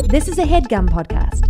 This is a HeadGum podcast.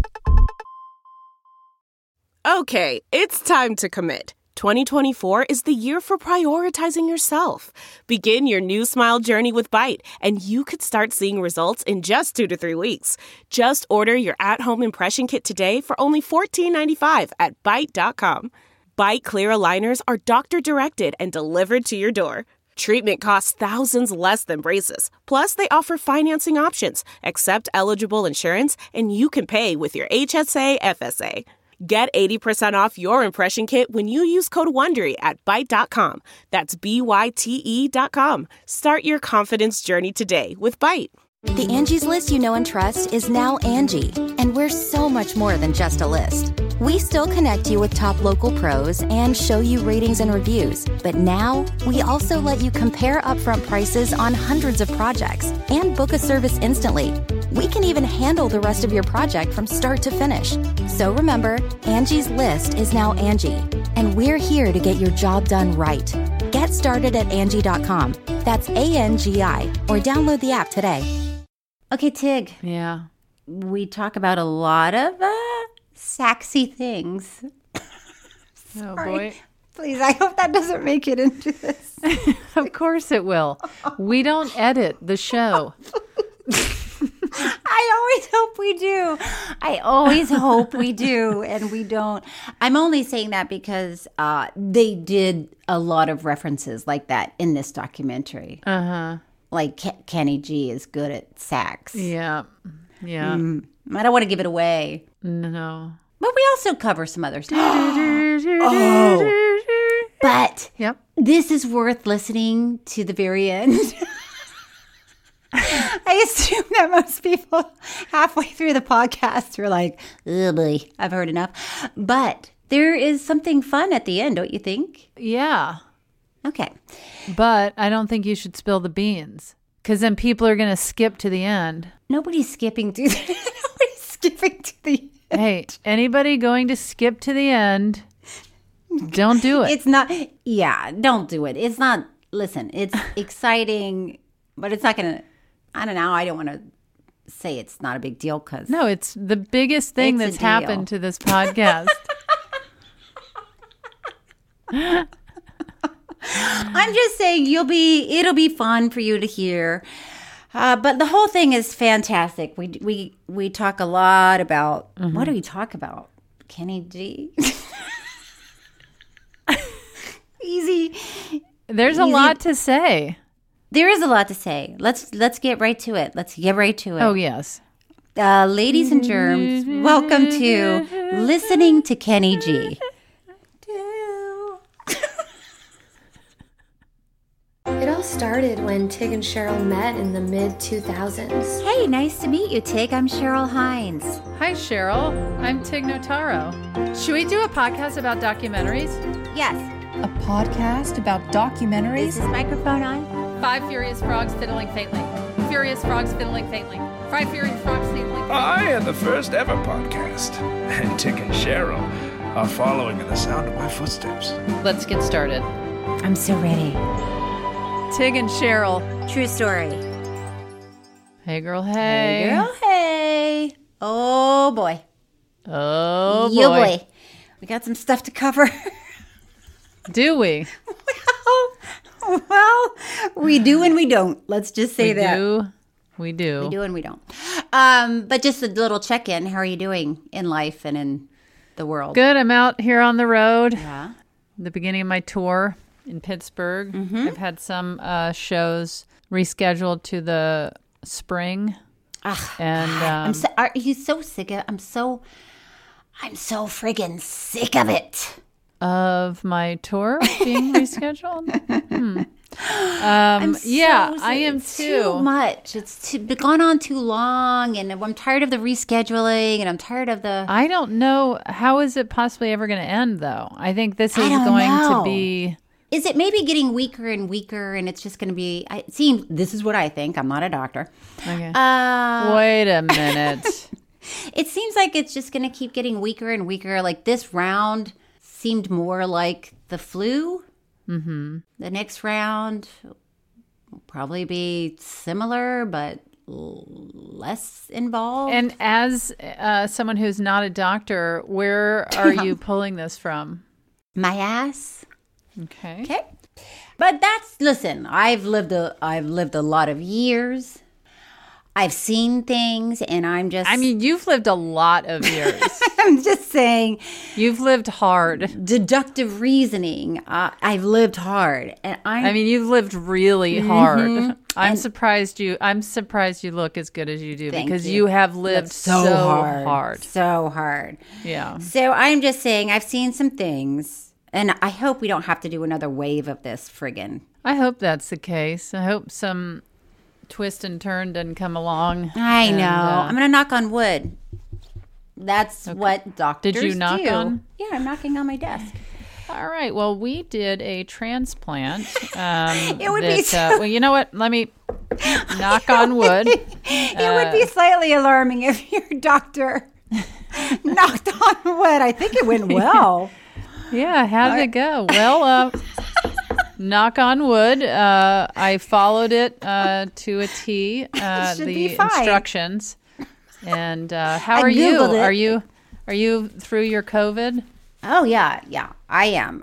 Okay, it's time to commit. 2024 is the year for prioritizing yourself. Begin your new smile journey with Byte, and you could start seeing results in just 2 to 3 weeks. Just order your at-home impression kit today for only $14.95 at Byte.com. Byte Clear aligners are doctor-directed and delivered to your door. Treatment costs thousands less than braces. Plus, they offer financing options, accept eligible insurance, and you can pay with your HSA FSA. Get 80% off your impression kit when you use code WONDERY at Byte.com. That's BYTE.com. Start your confidence journey today with Byte. The Angie's List you know and trust is now Angie, and we're so much more than just a list. We still connect you with top local pros and show you ratings and reviews, but now we also let you compare upfront prices on hundreds of projects and book a service instantly. We can even handle the rest of your project from start to finish. So remember, Angie's List is now Angie, and we're here to get your job done right. Get started at Angie.com. That's ANGI, or download the app today. Okay, Tig. Yeah. We talk about a lot of sexy things. Oh, boy. Please, I hope that doesn't make it into this. Of course it will. We don't edit the show. I always hope we do. I always hope we do, and we don't. I'm only saying that because they did a lot of references like that in this documentary. Uh-huh. Like Kenny G is good at sax. Yeah. Yeah. I don't want to give it away. No. But we also cover some other stuff. Oh. But Yep. This is worth listening to the very end. I assume that most people halfway through the podcast are like, oh boy, I've heard enough. But there is something fun at the end, don't you think? Yeah. Okay. But I don't think you should spill the beans, because then people are going to skip to the end. Nobody's skipping to the Nobody's skipping to the end. Hey, anybody going to skip to the end, don't do it. It's not, yeah, don't do it. It's not, listen, it's exciting, but it's not going to, I don't know. I don't want to say it's not a big deal because. No, it's the biggest thing that's happened to this podcast. I'm just saying it'll be fun for you to hear. But the whole thing is fantastic. We talk a lot about, what do we talk about? Kenny G? Easy. There's a lot to say. There is a lot to say. Let's get right to it. Oh, yes. Ladies and germs, welcome to Listening to Kenny G. It all started when Tig and Cheryl met in the mid-2000s. Hey, nice to meet you, Tig. I'm Cheryl Hines. Hi, Cheryl. I'm Tig Notaro. Should we do a podcast about documentaries? Yes. A podcast about documentaries? Is this microphone on? 5 furious frogs fiddling faintly. Furious frogs fiddling faintly. 5 furious frogs fiddling faintly. I am the first ever podcast, and Tig and Cheryl are following in the sound of my footsteps. Let's get started. I'm so ready. Tig and Cheryl. True story. Hey, girl, hey. Hey, girl, hey. Oh, boy. Oh, boy. Yo, boy. We got some stuff to cover. Do we? Well, we do and we don't. Let's just say that. We do. We do and we don't. But just a little check-in. How are you doing in life and in the world? Good. I'm out here on the road. Yeah. The beginning of my tour in Pittsburgh. Mm-hmm. I've had some shows rescheduled to the spring. And are you so sick of it? I'm so friggin' sick of it. Of my tour being rescheduled? I'm so I am too. Too much. It's gone on too long, and I'm tired of the rescheduling, and I'm tired of the. I don't know. How is it possibly ever going to end, though? I think this is going to be. Is it maybe getting weaker and weaker, and it's just going to be? It seems. This is what I think. I'm not a doctor. Okay. Wait a minute. It seems like it's just going to keep getting weaker and weaker. Like this round seemed more like the flu. Mm-hmm. The next round will probably be similar, but less involved. And as someone who's not a doctor, where are you pulling this from? My ass. Okay. But listen, I've lived a lot of years. I've seen things, and I mean, you've lived a lot of years. I'm just saying. You've lived hard. Deductive reasoning. I've lived hard, and you've lived really hard. I'm surprised you look as good as you do because you have lived so hard. So hard. Yeah. So I'm just saying, I've seen some things, and I hope we don't have to do another wave of this friggin'. I hope that's the case. I hope some twist and turn doesn't come along. I know. I'm going to knock on wood. That's what doctors do. Did you knock on? Yeah, I'm knocking on my desk. All right. Well, we did a transplant. It would be well, you know what? Let me knock on wood. It would be slightly alarming if your doctor knocked on wood. I think it went well. Yeah, how did it go? Well, knock on wood. I followed it to a T. The instructions. And how are you? Are you through your COVID? Oh yeah, I am.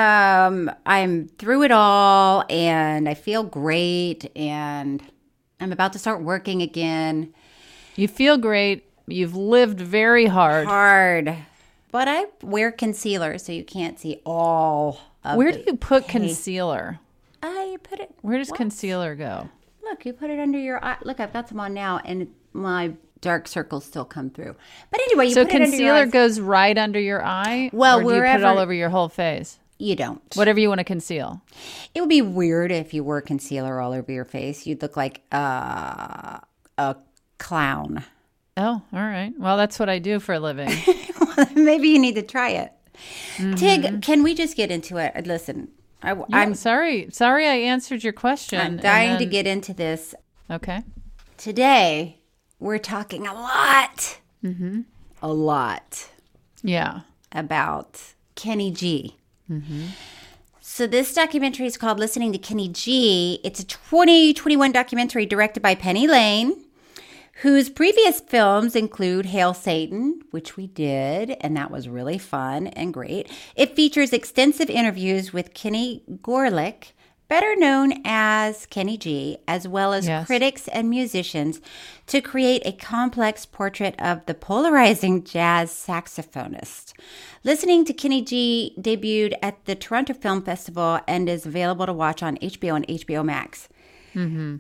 I'm through it all, and I feel great, and I'm about to start working again. You feel great. You've lived very hard. But I wear concealer, so you can't see all of Where do you put concealer? I put it. Where does concealer go? Look, you put it under your eye. Look, I've got some on now, and my dark circles still come through. But anyway, you put it under your eyes. So concealer goes right under your eye? Well, or do you put it all over your whole face? You don't. Whatever you want to conceal. It would be weird if you wore concealer all over your face. You'd look like a clown. Oh, all right. Well, that's what I do for a living. Maybe you need to try it. Mm-hmm. Tig, can we just get into it? Listen, I'm sorry. Sorry I answered your question. I'm dying to get into this. Okay. Today, we're talking a lot. Mm-hmm. A lot. Yeah. About Kenny G. Mm-hmm. So this documentary is called Listening to Kenny G. It's a 2021 documentary directed by Penny Lane, whose previous films include Hail Satan, which we did, and that was really fun and great. It features extensive interviews with Kenny Gorelick, better known as Kenny G, as well as critics and musicians, to create a complex portrait of the polarizing jazz saxophonist. Listening to Kenny G debuted at the Toronto Film Festival and is available to watch on HBO and HBO Max. Mm-hmm.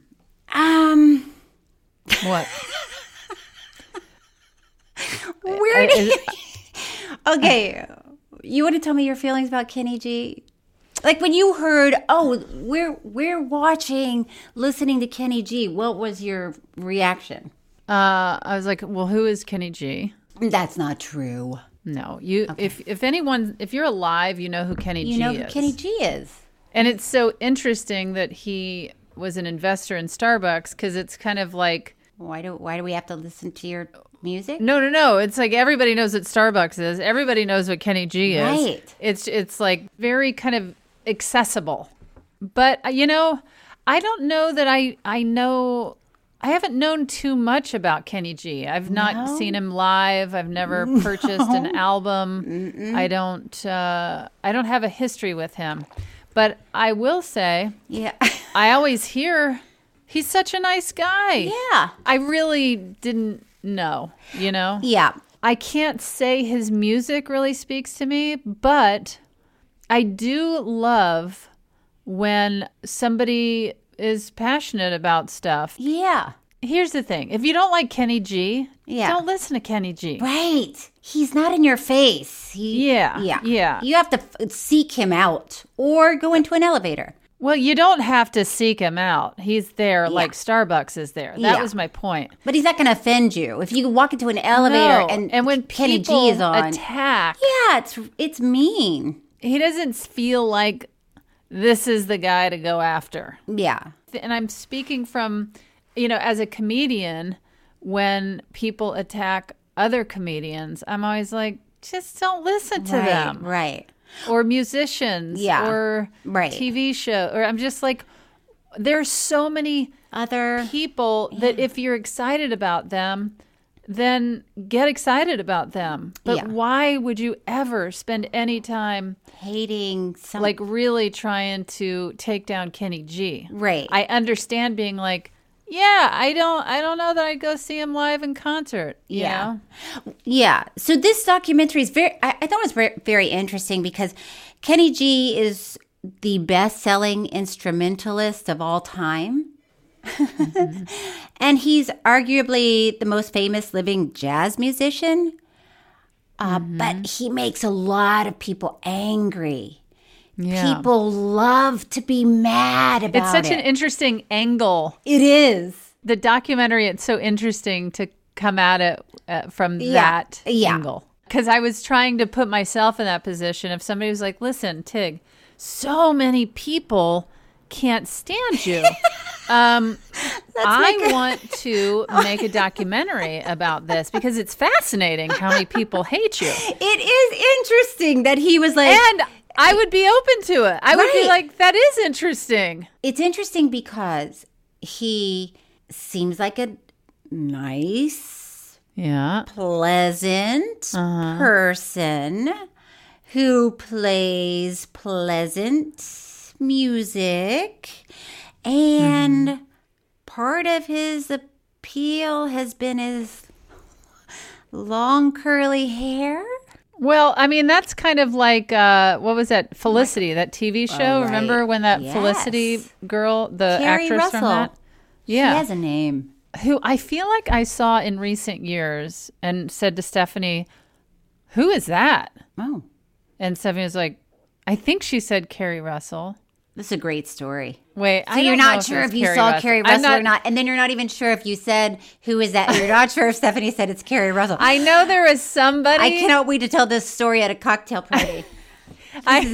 What? Where do you... Okay, you want to tell me your feelings about Kenny G? Like when you heard, we're watching, listening to Kenny G, what was your reaction? I was like, well, who is Kenny G? That's not true. No, if you're alive, you know who Kenny G is. You know who Kenny G is. And it's so interesting that he was an investor in Starbucks because it's kind of like... Why do we have to listen to your music? No. It's like everybody knows what Starbucks is. Everybody knows what Kenny G is. Right. It's like very kind of accessible. But, I don't know that I know... I haven't known too much about Kenny G. I've not seen him live. I've never purchased an album. Mm-mm. I don't have a history with him. But I will say, I always hear he's such a nice guy. Yeah. I really didn't know, Yeah. I can't say his music really speaks to me, but I do love when somebody is passionate about stuff. Yeah. Here's the thing. If you don't like Kenny G, don't listen to Kenny G. Right. He's not in your face. Yeah. You have to seek him out or go into an elevator. Well, you don't have to seek him out. He's there like Starbucks is there. That was my point. But he's not going to offend you. If you walk into an elevator and when Kenny G is on. Attack. Yeah, it's mean. He doesn't feel like this is the guy to go after. Yeah. And I'm speaking from, as a comedian, when people attack other comedians, I'm always like, just don't listen to them. Right. Or musicians. Yeah. Or TV show. Or I'm just like, there's so many other people that if you're excited about them, then get excited about them. But why would you ever spend any time hating some, like really trying to take down Kenny G? Right. I understand being like, yeah, I don't know that I'd go see him live in concert. You know? Yeah. So this documentary is I thought it was very, very interesting because Kenny G is the best-selling instrumentalist of all time. Mm-hmm. And he's arguably the most famous living jazz musician. But he makes a lot of people angry. Yeah. People love to be mad about it. It's such an interesting angle. It is. The documentary, it's so interesting to come at it from that angle. Because I was trying to put myself in that position. If somebody was like, listen, Tig, so many people can't stand you. I want to make a documentary about this because it's fascinating how many people hate you. It is interesting that he was like... And I would be open to it. I would be like, that is interesting. It's interesting because he seems like a nice, pleasant person who plays pleasant music. And part of his appeal has been his long curly hair. Well, I mean, that's kind of like, what was that? Felicity, that TV show. Remember when that Felicity girl, the Carrie actress Russell. from that? Yeah. She has a name. Who I feel like I saw in recent years and said to Stephanie, who is that? Oh. And Stephanie was like, I think she said Carrie Russell. This is a great story. Wait, so you're not sure if you saw Carrie Russell or not, and then you're not even sure if you said, who is that? You're not sure if Stephanie said it's Carrie Russell. I know there was somebody. I cannot wait to tell this story at a cocktail party. I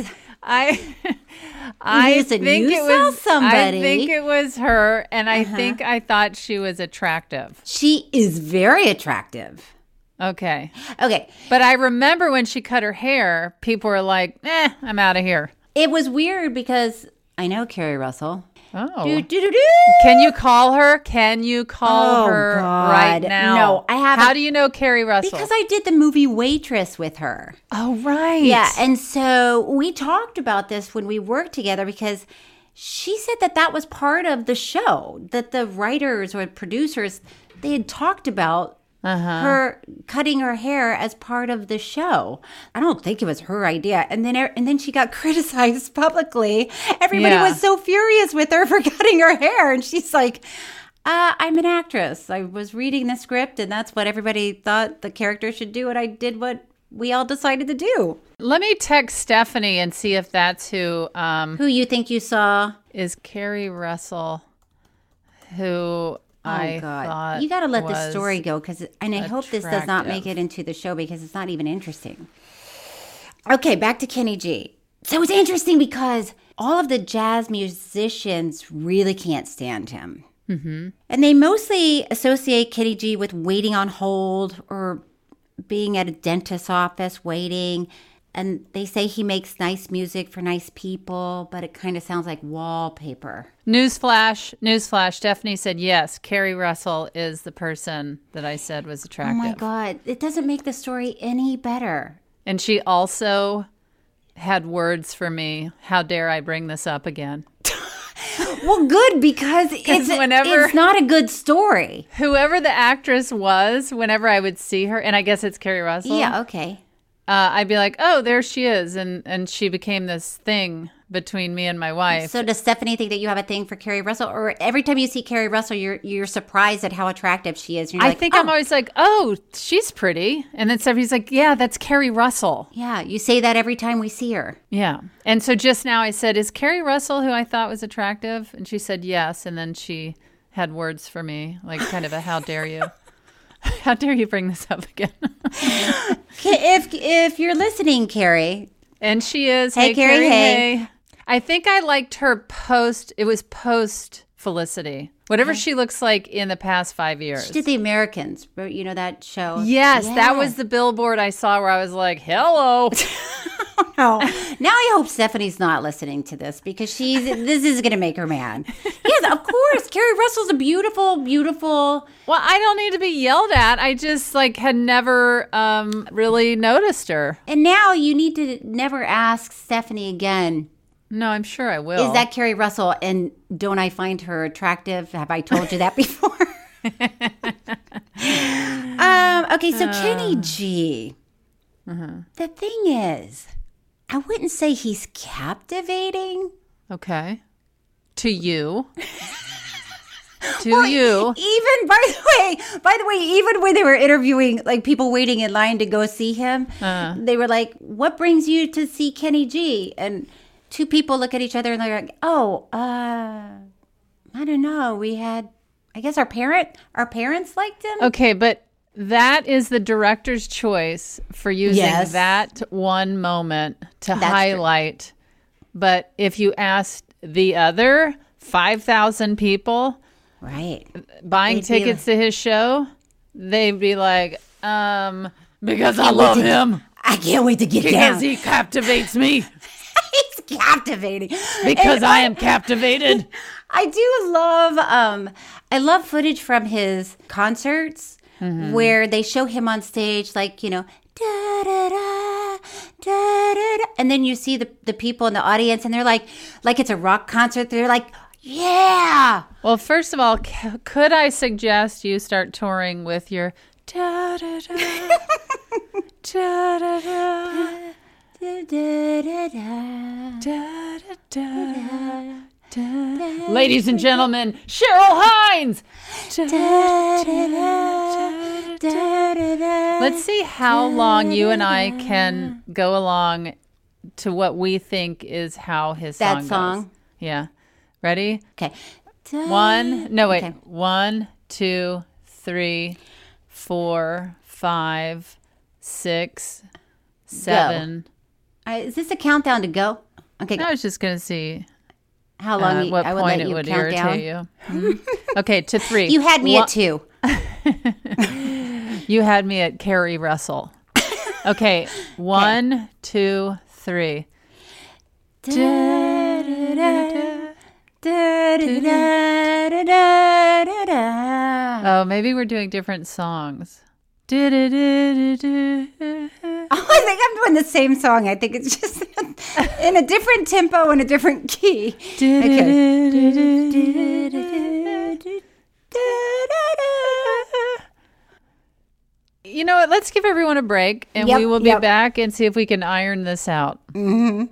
Listen, think you it saw was somebody. I think it was her, and I think I thought she was attractive. She is very attractive. Okay. Okay. But I remember when she cut her hair, people were like, I'm out of here. It was weird because I know Carrie Russell. Oh. Do-do-do-do. Can you call her? Can you call her God. right now? No, I haven't. How do you know Carrie Russell? Because I did the movie Waitress with her. Oh, right. Yeah, and so we talked about this when we worked together because she said that was part of the show, that the writers or producers, they had talked about her cutting her hair as part of the show. I don't think it was her idea. And then she got criticized publicly. Everybody was so furious with her for cutting her hair. And she's like, I'm an actress. I was reading the script and that's what everybody thought the character should do. And I did what we all decided to do. Let me text Stephanie and see if that's who you think you saw. Is Carrie Russell, who... I thought you got to let the story go and I hope this does not make it into the show because it's not even interesting. Okay, back to Kenny G. So it's interesting because all of the jazz musicians really can't stand him. Mm-hmm. And they mostly associate Kenny G with waiting on hold or being at a dentist's office waiting. And they say he makes nice music for nice people, but it kind of sounds like wallpaper. Newsflash. Stephanie said, yes, Carrie Russell is the person that I said was attractive. Oh, my God. It doesn't make the story any better. And she also had words for me. How dare I bring this up again? Well, good, because it's not a good story. Whoever the actress was, whenever I would see her, and I guess it's Carrie Russell. Yeah, okay. I'd be like, oh, there she is. And she became this thing between me and my wife. So does Stephanie think that you have a thing for Carrie Russell? Or every time you see Carrie Russell, you're surprised at how attractive she is? I think I'm always like, oh, she's pretty. And then Stephanie's like, yeah, that's Carrie Russell. Yeah, you say that every time we see her. Yeah. And so just now I said, is Carrie Russell who I thought was attractive? And she said yes. And then she had words for me, like kind of a how dare you. How dare you bring this up again? If you're listening, Carrie. And she is. Hey, Carrie, hey. I think I liked her post. It was post Felicity. Whatever she looks like in the past 5 years. She did The Americans. You know that show? Yes, that was the billboard I saw where I was like, hello. Now I hope Stephanie's not listening to this because this is going to make her mad. Yes, of course. Carrie Russell's a beautiful, beautiful. Well, I don't need to be yelled at. I just had never really noticed her. And now you need to never ask Stephanie again. No, I'm sure I will. Is that Carrie Russell? And don't I find her attractive? Have I told you that before? Okay, so Kenny G. The thing is, I wouldn't say he's captivating. Okay. To you. Even by the way, even when they were interviewing people waiting in line to go see him, they were like, "What brings you to see Kenny G?" And two people look at each other and they're like, "Oh, I don't know. We had, I guess our parents liked him." Okay, but that is the director's choice for using that one moment to highlight. True. But if you asked the other 5,000 people buying tickets to his show, they'd be like, because I love him. I can't wait to get down. Because he captivates me. He's captivating. Because I am captivated. I do love, I love footage from his concerts. Mm-hmm. Where they show him on stage, da da da, da da da, and then you see the people in the audience, and they're like it's a rock concert. They're like, yeah. Well, first of all, could I suggest you start touring with your da da da da da da da da da da. Ladies and gentlemen, Cheryl Hines. Let's see how long you and I can go along to what we think is how his song goes. Yeah. Ready? Okay. 1, 2, 3, 4, 5, 6, 7. Is this a countdown to go? Okay. I was just going to see how long what I would point let it you would count irritate down. You. Okay, to 3. You had me at 2. You had me at Carrie Russell. Okay, 1, 2, 3. Oh, maybe we're doing different songs. Oh, I think I'm doing the same song. I think it's just in a different tempo and a different key. You know what? Let's give everyone a break, and we will be back and see if we can iron this out. Mm-hmm.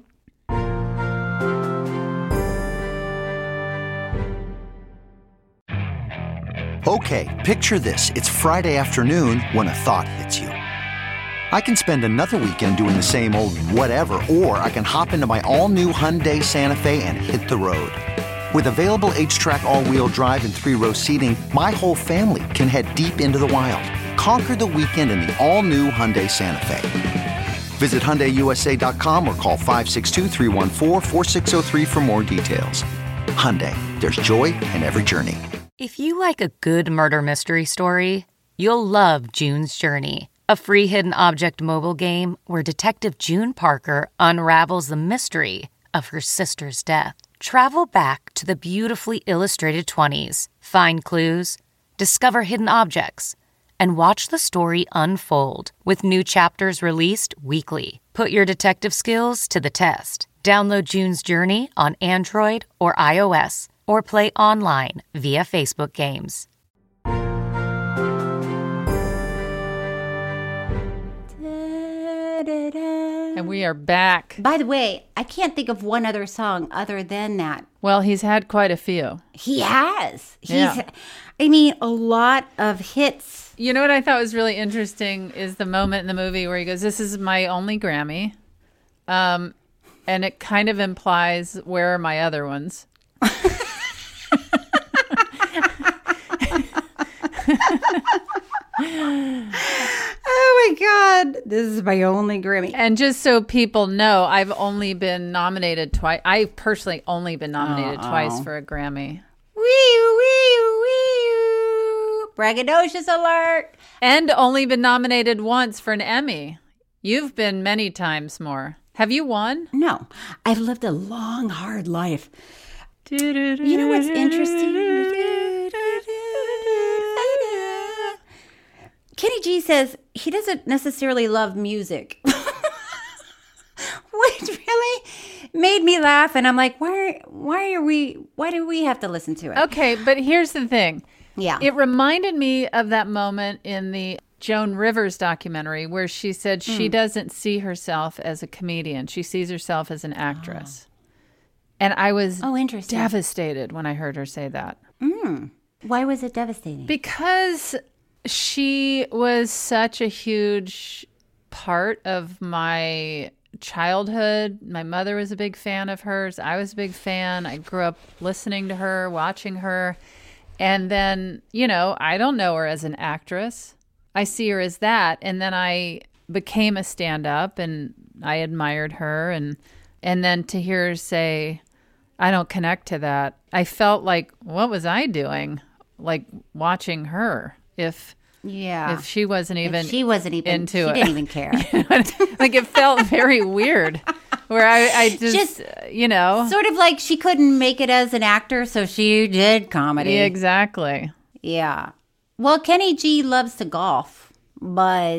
Okay, picture this. It's Friday afternoon when a thought hits you. I can spend another weekend doing the same old whatever, or I can hop into my all-new Hyundai Santa Fe and hit the road. With available H-Track all-wheel drive and 3-row seating, my whole family can head deep into the wild. Conquer the weekend in the all-new Hyundai Santa Fe. Visit HyundaiUSA.com or call 562-314-4603 for more details. Hyundai, there's joy in every journey. If you like a good murder mystery story, you'll love June's Journey, a free hidden object mobile game where Detective June Parker unravels the mystery of her sister's death. Travel back to the beautifully illustrated 20s, find clues, discover hidden objects, and watch the story unfold with new chapters released weekly. Put your detective skills to the test. Download June's Journey on Android or iOS, or play online via Facebook Games. And we are back. By the way, I can't think of one other song other than that. Well, he's had quite a few. He has. I mean, a lot of hits. You know what I thought was really interesting is the moment in the movie where he goes, "This is my only Grammy." And it kind of implies, where are my other ones? Oh my God, this is my only Grammy. And just so people know, I've only been nominated twice. I've personally only been nominated twice for a Grammy. Wee. Braggadocious alert. And only been nominated once for an Emmy. You've been many times more. Have you won? No. I've lived a long, hard life. You know what's interesting? Kenny G says he doesn't necessarily love music. Which really made me laugh, and I'm like, why do we have to listen to it? Okay, but here's the thing. Yeah. It reminded me of that moment in the Joan Rivers documentary where she said she doesn't see herself as a comedian. She sees herself as an actress. And I was devastated when I heard her say that. Why was it devastating? Because she was such a huge part of my childhood. My mother was a big fan of hers. I was a big fan. I grew up listening to her, watching her. And then, I don't know her as an actress. I see her as that. And then I became a stand-up and I admired her. And then to hear her say, I don't connect to that, I felt like, what was I doing? Like watching her if she wasn't even into it. She didn't even care. Like it felt very weird where I just sort of like she couldn't make it as an actor, so she did comedy. Yeah, exactly. Yeah. Well, Kenny G loves to golf, but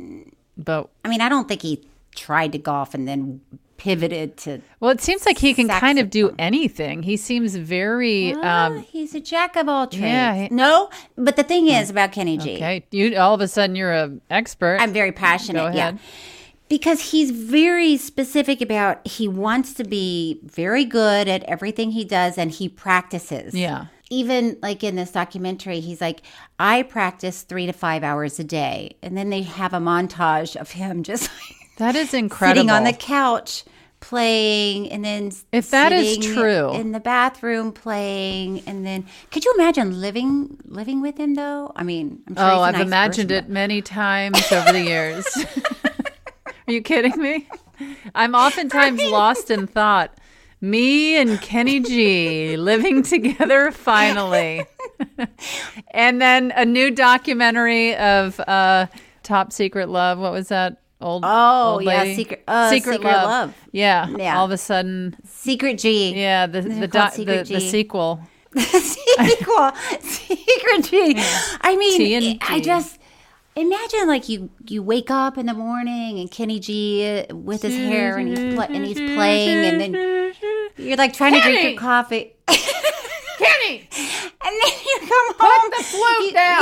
I mean, I don't think he tried to golf and then pivoted to. Well, it seems like he can kind of do anything. He seems very. He's a jack of all trades. Yeah. No, but the thing is about Kenny G. Okay, you all of a sudden you're an expert. I'm very passionate. Go ahead. Yeah. Because he's very specific about he wants to be very good at everything he does and he practices. Yeah. Even like in this documentary, he's like, I practice 3 to 5 hours a day. And then they have a montage of him just like that is incredible. Sitting on the couch playing and then if that is true in the bathroom playing. And then could you imagine living with him though? I mean, I'm sure he's a I've nice imagined person, it many times over the years. Are you kidding me? I'm oftentimes lost in thought. Me and Kenny G living together finally. And then a new documentary of Top Secret Love. What was that? Old lady? Secret Love. Yeah. All of a sudden. Secret G. Yeah, the sequel. The sequel. Secret G. I mean, I just imagine like you wake up in the morning and Kenny G with his hair and he's playing and then you're like trying to drink your coffee. Kenny! And then you come home. Put the flute down.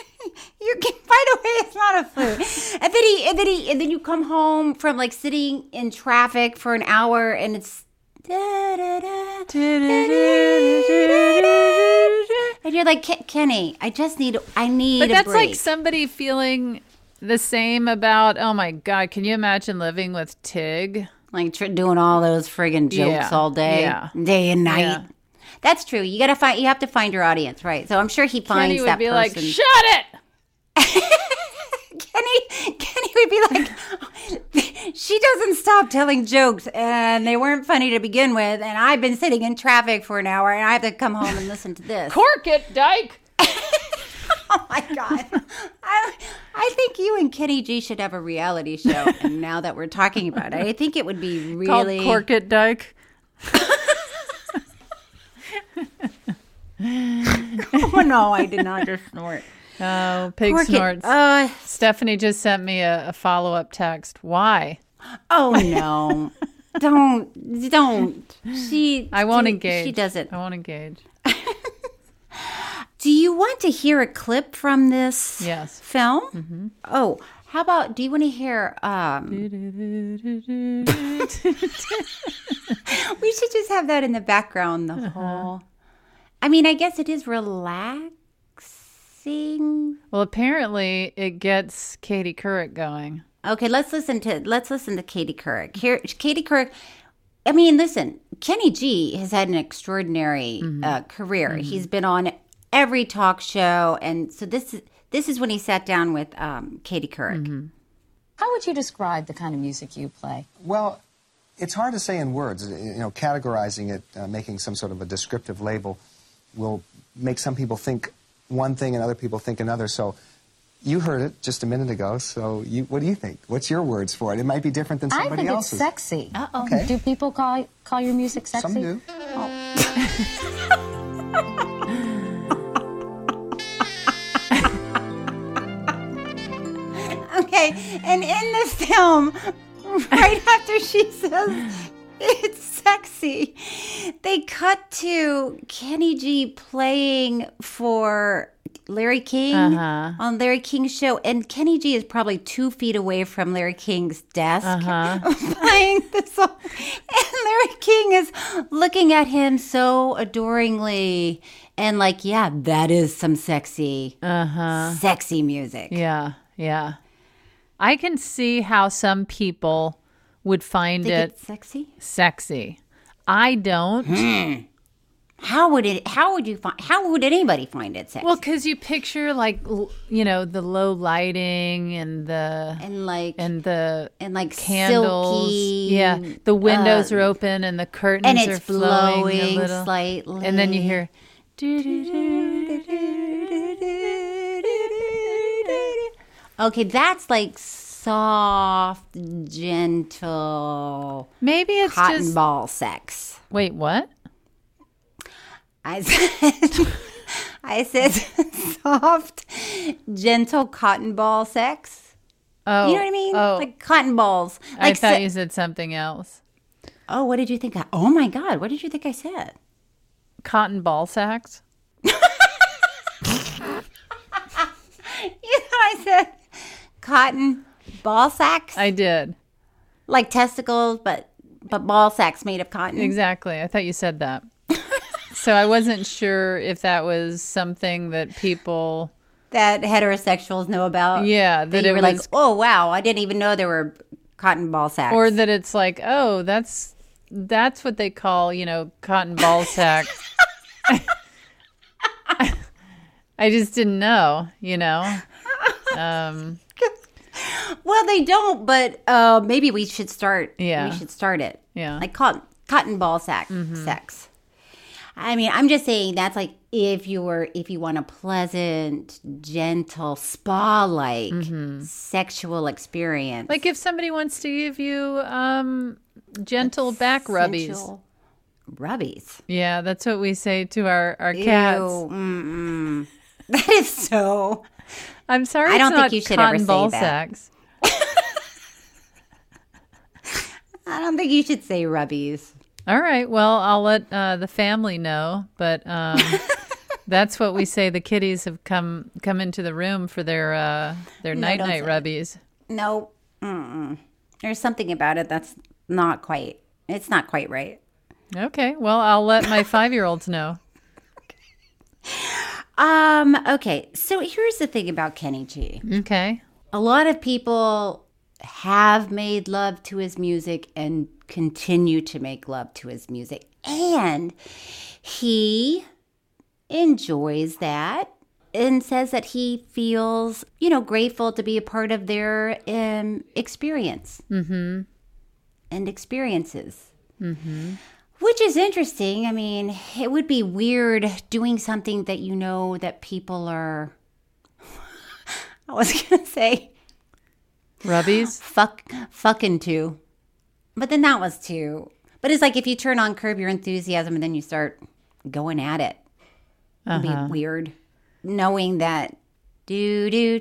By the way, it's not a flute. And then you come home from like sitting in traffic for an hour and it's and you're like, Kenny, I need a break. But that's like somebody feeling the same about, oh my God, can you imagine living with Tig? Like doing all those friggin' jokes all day, day and night. Yeah. That's true. You have to find your audience, right? So I'm sure he finds Kenny would that be person. Like, shut it! Kenny would be like, she doesn't stop telling jokes and they weren't funny to begin with. And I've been sitting in traffic for an hour and I have to come home and listen to this. Cork it, Dyke. Oh my God. I think you and Kenny G should have a reality show. And now that we're talking about it, I think it would be really. Called Cork it, Dyke. Oh no, I did not just snort. Oh, pig snorts. Stephanie just sent me a follow-up text. Why? Oh no. Don't. I won't engage. She doesn't. I won't engage. Do you want to hear a clip from this film? Mm-hmm. Oh, how about, do you want to hear, we should just have that in the background the whole, I mean, I guess it is relaxing. Well, apparently it gets Katie Couric going. Okay, let's listen to Katie Couric. Here, Katie Couric, I mean, listen, Kenny G has had an extraordinary career. Mm-hmm. He's been on every talk show, and so this is when he sat down with Katie Couric. Mm-hmm. How would you describe the kind of music you play? Well, it's hard to say in words. You know, categorizing it, making some sort of a descriptive label will make some people think one thing and other people think another. So You heard it just a minute ago, so what do you think? What's your words for it? It might be different than somebody else's. I think it's sexy. Uh-oh. Okay. Do people call your music sexy? Some do. Okay, and in the film, right after she says it's sexy, they cut to Kenny G playing for Larry King on Larry King's show, and Kenny G is probably 2 feet away from Larry King's desk playing the song, and Larry King is looking at him so adoringly and like, yeah, that is some sexy music. Yeah. I can see how some people would find it sexy. I don't. How would anybody find it sexy? Well, because you picture the low lighting and the candles. Silky, yeah, the windows are open and the curtains and it's are flowing a little, slightly, and then you hear. Okay, that's like soft, gentle. Maybe it's cotton just ball sex. Wait, what? I said soft, gentle cotton ball sex. Oh, you know what I mean? Oh, like cotton balls. I thought you said something else. Oh, what did you think? Oh my God, what did you think I said? Cotton ball sacks. You thought I said cotton ball sacks? I did. Like testicles, but ball sacks made of cotton. Exactly. I thought you said that. So I wasn't sure if that was something that people... that heterosexuals know about. Yeah. That you were like, oh, wow, I didn't even know there were cotton ball sacks. Or that it's like, oh, that's what they call, cotton ball sacks. I just didn't know, Well, they don't, but maybe we should start. Yeah. We should start it. Yeah. Like cotton ball sex. I mean, I'm just saying that's like if you want a pleasant, gentle, spa-like sexual experience. Like if somebody wants to give you gentle back rubbies. Rubbies. Yeah, that's what we say to our cats. Ew, that is so. I'm sorry. I don't think you should ever say ball that. sacks. I don't think you should say rubbies. All right. Well, I'll let the family know, but that's what we say. The kitties have come into the room for their night rubbies. No, there's something about it that's not quite. It's not quite right. Okay. Well, I'll let my 5-year-olds know. Okay. So here's the thing about Kenny G. Okay. A lot of people have made love to his music and continue to make love to his music. And he enjoys that and says that he feels, grateful to be a part of their experience and experiences. Which is interesting. I mean, it would be weird doing something that that people are, I was going to say, rubbies? Fucking to. But then that was too. But it's like if you turn on Curb Your Enthusiasm and then you start going at it. It'd be weird. Knowing that do,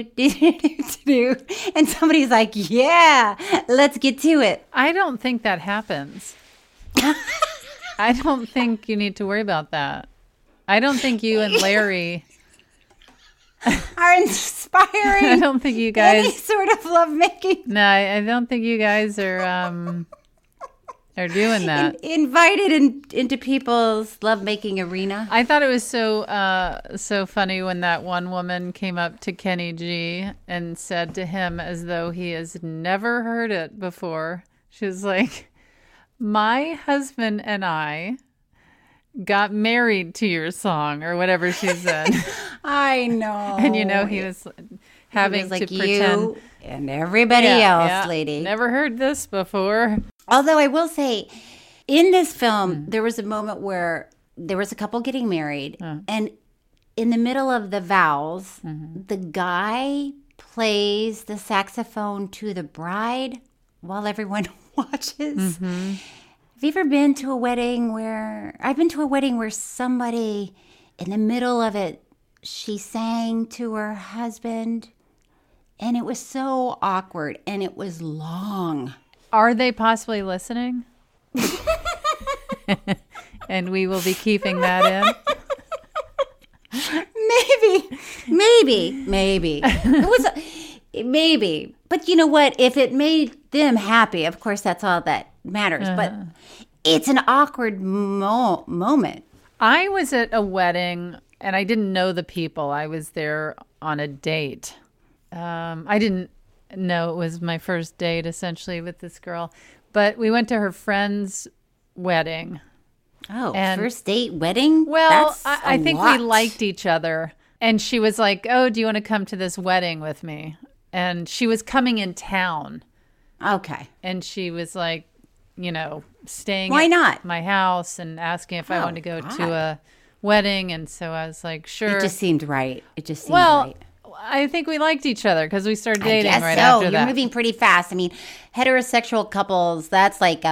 and somebody's like, yeah, let's get to it. I don't think that happens. I don't think you need to worry about that. I don't think you and Larry are inspiring. I don't think you guys any sort of lovemaking. No, I don't think you guys are doing that. Invited into people's lovemaking arena. I thought it was so funny when that one woman came up to Kenny G and said to him as though he has never heard it before. She was like, "My husband and I got married to your song," or whatever she said. I know. And he was having like, to pretend. You and everybody else, lady. Never heard this before. Although I will say, in this film, there was a moment where there was a couple getting married, and in the middle of the vows, the guy plays the saxophone to the bride while everyone watches. Have you ever been to a wedding where... I've been to a wedding where somebody, in the middle of it, she sang to her husband, and it was so awkward, and it was long. Are they possibly listening? And we will be keeping that in. Maybe. It was maybe. But you know what? If it made them happy, of course, that's all that matters. But it's an awkward moment. I was at a wedding, and I didn't know the people. I was there on a date. I didn't know it was my first date, essentially, with this girl. But we went to her friend's wedding. Oh, first date wedding? Well, I think we liked each other. And she was like, oh, do you want to come to this wedding with me? And she was coming in town. Okay. And she was like, staying Why at not? my house and asking if I wanted to go to a wedding. And so I was like, sure. It just seemed right. Right. I think we liked each other because we started dating after that. You're moving pretty fast. I mean, heterosexual couples, that's like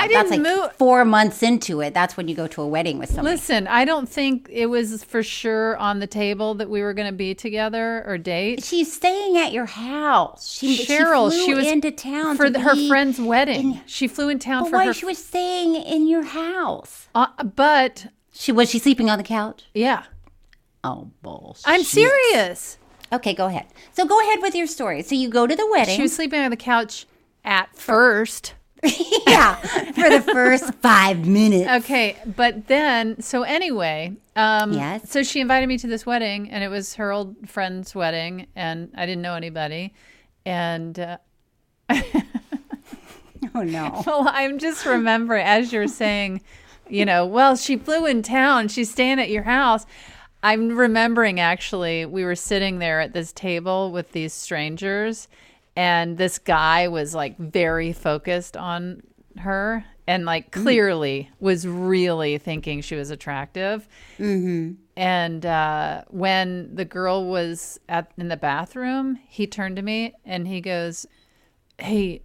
4 months into it. That's when you go to a wedding with somebody. Listen, I don't think it was for sure on the table that we were going to be together or date. She's staying at your house. Cheryl, she was into town for her friend's wedding. She flew in town for her. She was staying in your house. But was she sleeping on the couch? Yeah. Oh, bullshit. I'm serious. Okay, go ahead. So go ahead with your story. So you go to the wedding. She was sleeping on the couch at first. Yeah, for the first 5 minutes. Okay, but then, so anyway, yes. So she invited me to this wedding, and it was her old friend's wedding, and I didn't know anybody. And, oh, no. Well, I'm just remembering, as you're saying, well, she flew in town. She's staying at your house. I'm remembering, actually, we were sitting there at this table with these strangers, and this guy was like very focused on her and like clearly was really thinking she was attractive. Mm-hmm. And when the girl was in the bathroom, he turned to me and he goes, hey,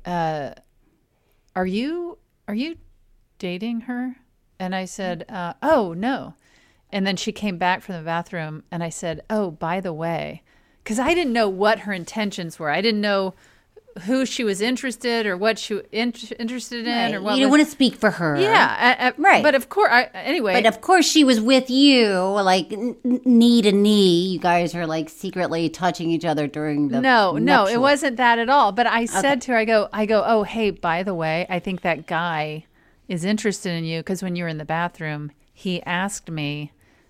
are you dating her? And I said, oh, no. And then she came back from the bathroom, and I said, oh, by the way, because I didn't know what her intentions were. I didn't know who she was interested or what she was interested in. Right. Or what you don't want to speak for her. Yeah. Right. But of course, anyway. But of course she was with you, like knee to knee. You guys are like secretly touching each other during the No, nuptial. it wasn't that at all. But I said to her, I go, oh, hey, by the way, I think that guy is interested in you because when you were in the bathroom, he asked me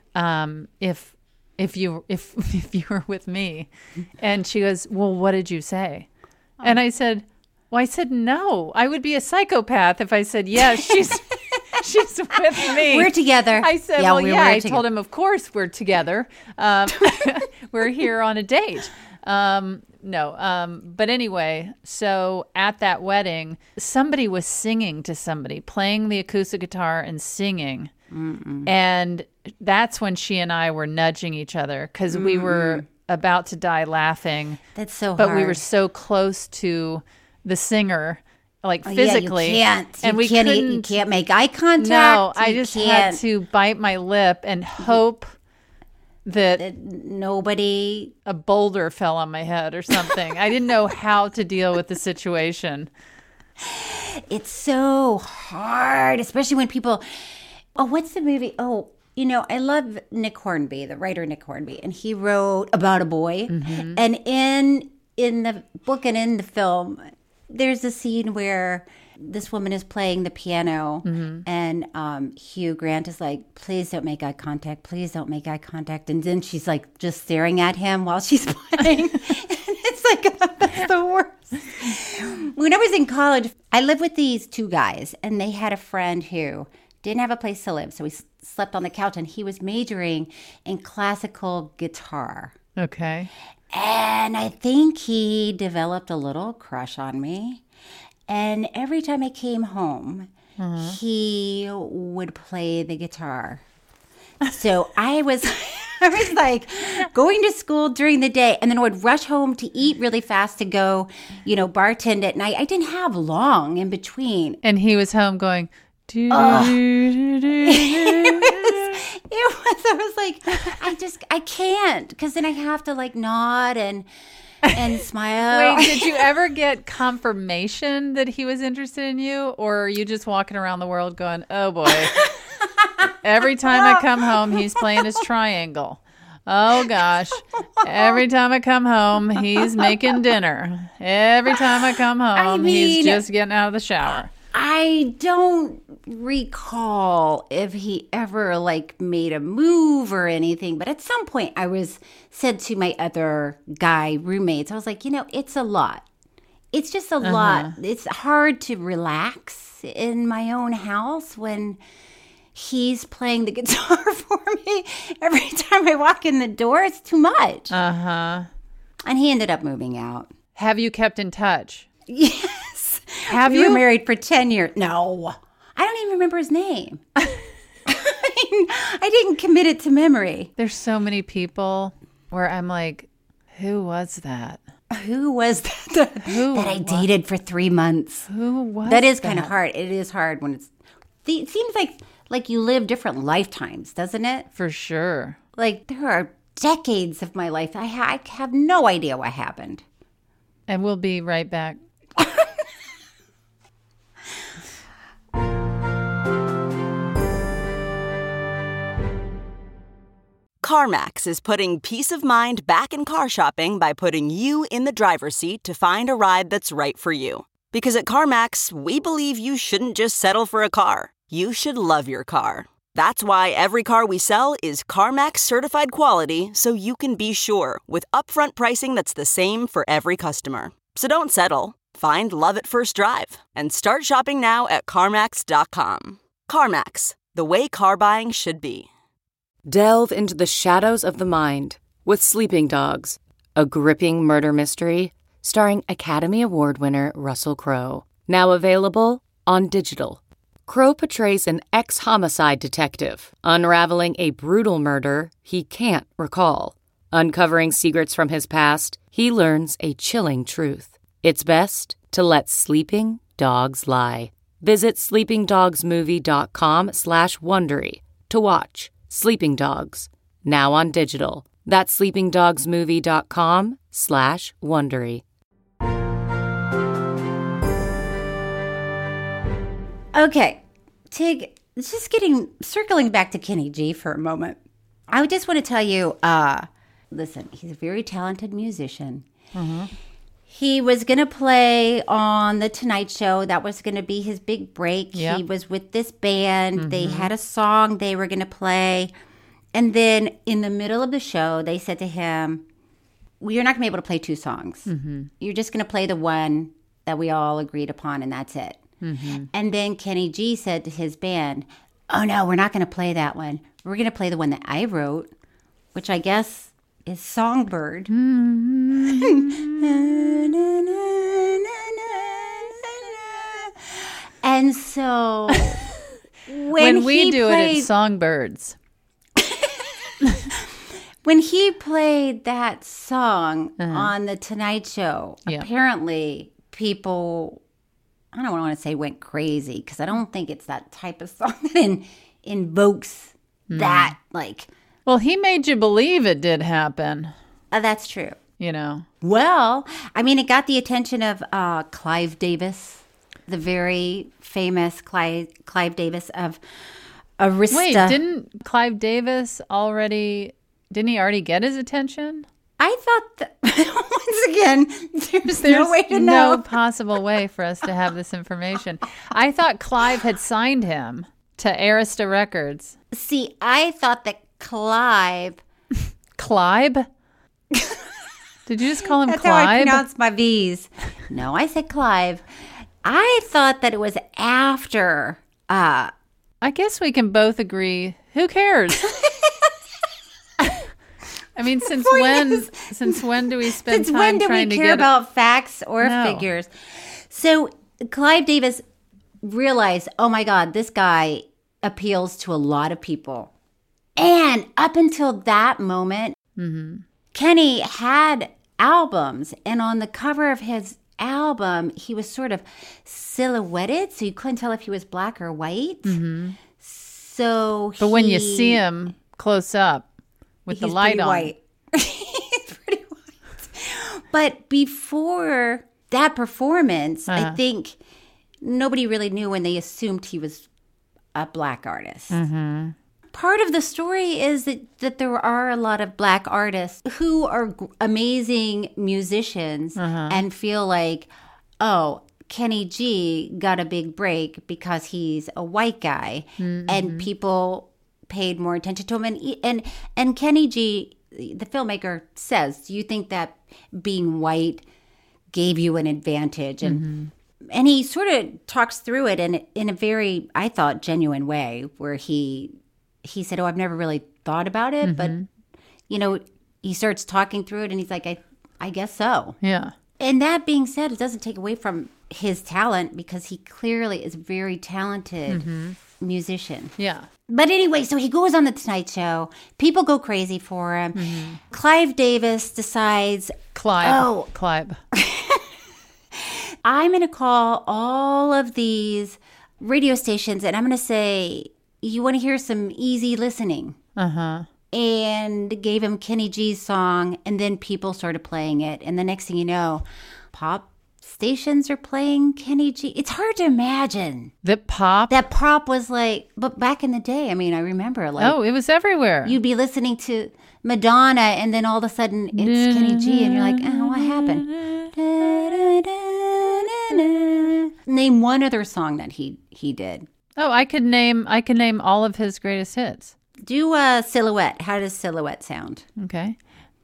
if you were with me. And she goes, well, what did you say? And I said, no, I would be a psychopath if I said, yes, she's with me. We're together. I said, I told him, of course we're together. We're here on a date. But anyway, so at that wedding, somebody was singing to somebody, playing the acoustic guitar and singing. Mm-mm. And that's when she and I were nudging each other because we were about to die laughing. That's so hard. But we were so close to the singer, like physically. Yeah, you can't. And you can't make eye contact. No, I just had to bite my lip and hope that nobody... a boulder fell on my head or something. I didn't know how to deal with the situation. It's so hard, especially when people... Oh, what's the movie? Oh, I love Nick Hornby, the writer Nick Hornby, and he wrote About a Boy. Mm-hmm. And in the book and in the film, there's a scene where this woman is playing the piano, and Hugh Grant is like, please don't make eye contact. Please don't make eye contact. And then she's like just staring at him while she's playing. And it's like, that's the worst. When I was in college, I lived with these two guys, and they had a friend who didn't have a place to live, so we slept on the couch, and he was majoring in classical guitar. Okay. And I think he developed a little crush on me. And every time I came home, he would play the guitar. So I was I was like going to school during the day and then I would rush home to eat really fast to go, bartend at night. I didn't have long in between. And he was home going, It was, I was like, I can't, because then I have to like nod and smile. Wait, did you ever get confirmation that he was interested in you? Or are you just walking around the world going, oh boy, every time I come home, he's playing his triangle. Oh gosh, every time I come home, he's making dinner. Every time I come home, he's just getting out of the shower. I don't recall if he ever like made a move or anything, but at some point I said to my other guy roommates, I was like, it's a lot. It's just a lot. It's hard to relax in my own house when he's playing the guitar for me every time I walk in the door. It's too much. And he ended up moving out. Have you kept in touch? Yes. We were married for 10 years. No. I don't even remember his name. I didn't commit it to memory. There's so many people where I'm like, who was that? Who was that? That I dated for 3 months. Who was that? That is kind of hard. It is hard when it seems like you live different lifetimes, doesn't it? For sure. Like there are decades of my life. I have no idea what happened. And we'll be right back. CarMax is putting peace of mind back in car shopping by putting you in the driver's seat to find a ride that's right for you. Because at CarMax, we believe you shouldn't just settle for a car. You should love your car. That's why every car we sell is CarMax certified quality, so you can be sure with upfront pricing that's the same for every customer. So don't settle. Find love at first drive and start shopping now at CarMax.com. CarMax, the way car buying should be. Delve into the shadows of the mind with Sleeping Dogs, a gripping murder mystery starring Academy Award winner Russell Crowe. Now available on digital. Crowe portrays an ex-homicide detective unraveling a brutal murder he can't recall. Uncovering secrets from his past, he learns a chilling truth. It's best to let sleeping dogs lie. Visit sleepingdogsmovie.com/Wondery to watch Sleeping Dogs, now on digital. That's sleepingdogsmovie.com/Wondery. Okay, Tig, circling back to Kenny G for a moment. I just want to tell you, listen, he's a very talented musician. He was going to play on The Tonight Show. That was going to be his big break. Yep. He was with this band. They had a song they were going to play. And then in the middle of the show, they said to him, well, you're not going to be able to play 2 songs. You're just going to play the one that we all agreed upon, and that's it. And then Kenny G said to his band, oh, no, we're not going to play that one. We're going to play the one that I wrote, which I guess is Songbird. And so when we do it, it's Songbirds. When he played that song on The Tonight Show, apparently people, I don't want to say went crazy, because I don't think it's that type of song that invokes that, like. Well, he made you believe it did happen. That's true. Well, I mean, it got the attention of Clive Davis, the very famous Clive Davis of Arista. Wait, didn't Clive Davis already get his attention? I thought that, once again, there's no way to know. No possible way for us to have this information. I thought Clive had signed him to Arista Records. See, I thought that Clive? Did you just call him That's Clive? That's how I pronounce my V's. No, I said Clive. I thought that it was after. I guess we can both agree. Who cares? I mean, since when do we spend time trying to get... Since when do we care about facts or figures? So Clive Davis realized, oh my God, this guy appeals to a lot of people. And up until that moment, Kenny had albums. And on the cover of his album, he was sort of silhouetted, so you couldn't tell if he was black or white. But when you see him close up with the light on. White. He's pretty white. But before that performance, I think nobody really knew when they assumed he was a black artist. Part of the story is that there are a lot of black artists who are amazing musicians and feel like, oh, Kenny G got a big break because he's a white guy, and people paid more attention to him. And Kenny G, the filmmaker, says, do you think that being white gave you an advantage? And he sort of talks through it in a very, I thought, genuine way, where he said, oh, I've never really thought about it, but, you know, he starts talking through it, and he's like, I guess so. Yeah. And that being said, it doesn't take away from his talent, because he clearly is a very talented musician. Yeah. But anyway, so he goes on the Tonight Show. People go crazy for him. Clive Davis decides, Clive. I'm going to call all of these radio stations, and I'm going to say, you want to hear some easy listening? And gave him Kenny G's song, and then people started playing it. And the next thing you know, pop stations are playing Kenny G. It's hard to imagine. That pop was like, but back in the day, I mean, I remember like, oh, it was everywhere. You'd be listening to Madonna, and then all of a sudden it's Kenny G, and you're like, oh, what happened? Name one other song that he did. Oh, I could name all of his greatest hits. Do Silhouette. How does Silhouette sound? Okay.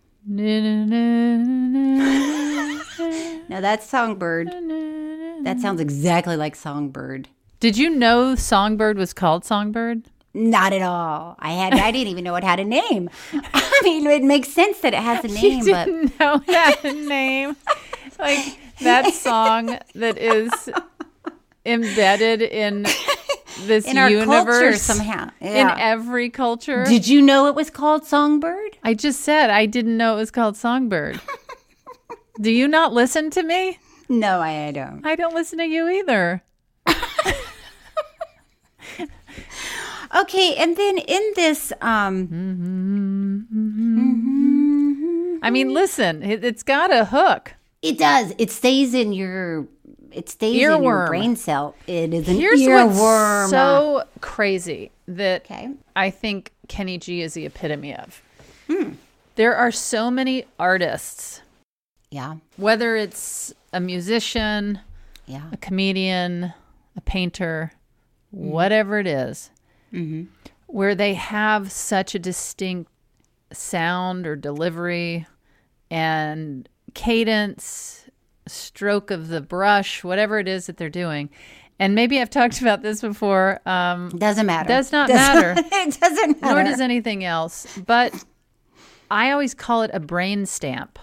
No, that's Songbird. That sounds exactly like Songbird. Did you know Songbird was called Songbird? Not at all. I didn't even know it had a name. I mean, it makes sense that it has a name, You didn't know it had a name. Like that song that is embedded in this in our universe culture somehow. Yeah. In every culture. Did you know it was called Songbird? I just said I didn't know it was called Songbird. Do you not listen to me? No, I don't. I don't listen to you either. Okay, and then in this I mean, listen, it's got a hook. It does. It stays in your in your brain cell. It is an Here's earworm. What's so crazy that I think Kenny G is the epitome of. There are so many artists. Yeah. Whether it's a musician, a comedian, a painter, whatever it is, where they have such a distinct sound or delivery and cadence, stroke of the brush, whatever it is that they're doing. And maybe I've talked about this before. Doesn't matter. Does not matter. It doesn't matter. Nor does anything else. But I always call it a brain stamp.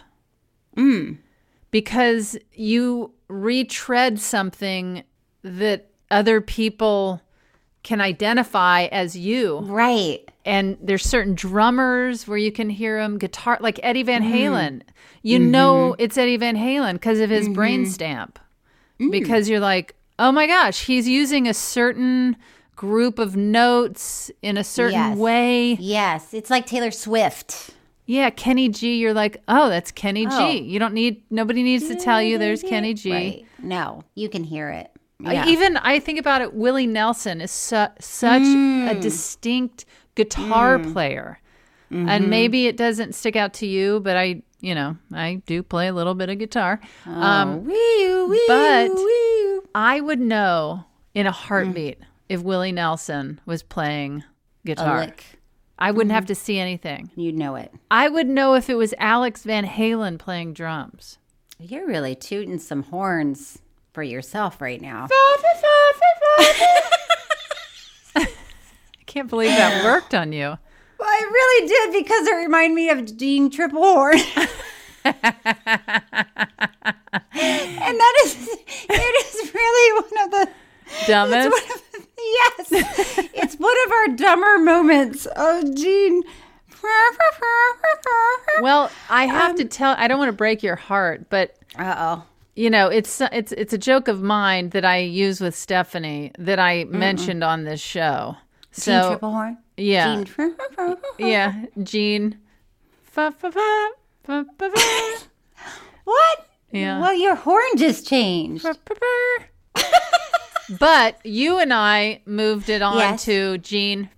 Because you retread something that other people can identify as you. Right. And there's certain drummers where you can hear them, guitar, like Eddie Van Halen. You know it's Eddie Van Halen because of his brain stamp. Because you're like, oh my gosh, he's using a certain group of notes in a certain way. Yes, it's like Taylor Swift. Yeah, Kenny G, you're like, oh, that's Kenny G. Nobody needs to tell you there's Kenny G. Right. No, you can hear it. Yeah. Even I think about it, Willie Nelson is such a distinct guitar player. And maybe it doesn't stick out to you, but I do play a little bit of guitar. But I would know in a heartbeat if Willie Nelson was playing guitar. A lick. I wouldn't have to see anything. You'd know it. I would know if it was Alex Van Halen playing drums. You're really tooting some horns for yourself right now. I can't believe that worked on you. Well, I really did, because it reminded me of Dean Triple Horn. And it is really one of the dumbest. Yes, it's one of our dumber moments. Oh, Gene. Well, I have to tell. I don't want to break your heart, but you know, it's a joke of mine that I use with Stephanie that I mentioned on this show. So, Gene Triplehorn. Yeah. Yeah, Gene. What? Yeah. Well, your horn just changed. But you and I moved it on Yes. to Gene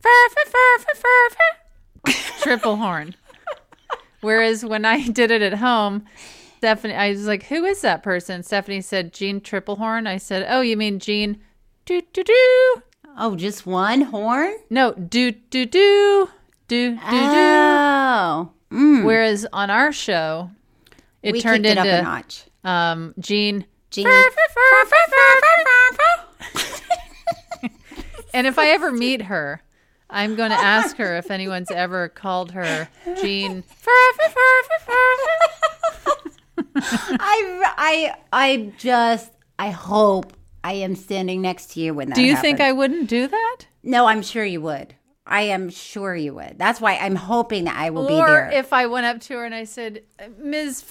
triple horn. Whereas when I did it at home, Stephanie, I was like, "Who is that person?" Stephanie said, "Gene Triplehorn." I said, "Oh, you mean Gene do do do?" Oh, just one horn? No, do do do do do do. Oh. Whereas on our show, it We turned kicked it into up a notch. Gene. Gene. And if I ever meet her, I'm going to ask her if anyone's ever called her Gene. I hope I am standing next to you when that Do you happens. think I wouldn't do that? No, I'm sure you would. I am sure you would. That's why I'm hoping that I will be Or there. if I went up to her and I said, Ms.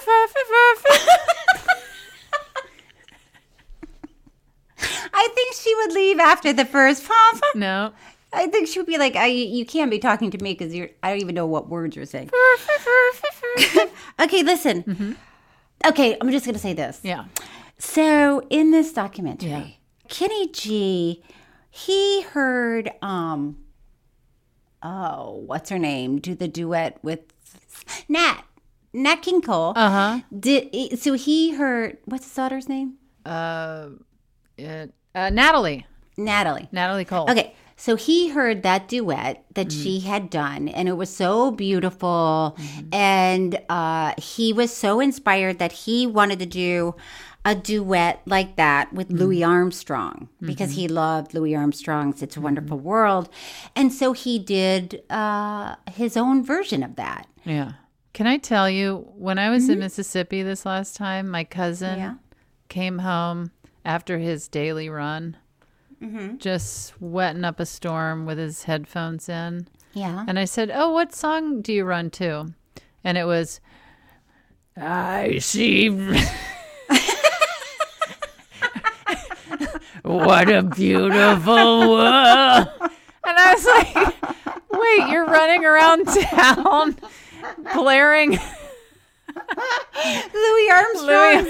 I think she would leave after the first. No. I think she would be like, you can't be talking to me because I don't even know what words you're saying. Okay, listen. Mm-hmm. Okay, I'm just going to say this. Yeah. So in this documentary, Kenny G, he heard, what's her name? Do the duet with Nat King Cole. Uh-huh. So he heard, what's his daughter's name? Natalie. Natalie Cole. Okay. So he heard that duet that she had done, and it was so beautiful. And he was so inspired that he wanted to do a duet like that with Louis Armstrong because he loved Louis Armstrong's It's a Wonderful World. And so he did his own version of that. Yeah. Can I tell you, when I was in Mississippi this last time, my cousin came home after his daily run. Just sweating up a storm with his headphones in. Yeah. And I said, "Oh, what song do you run to?" And it was, "I see." What a beautiful world. And I was like, "Wait, you're running around town blaring Louis Armstrong.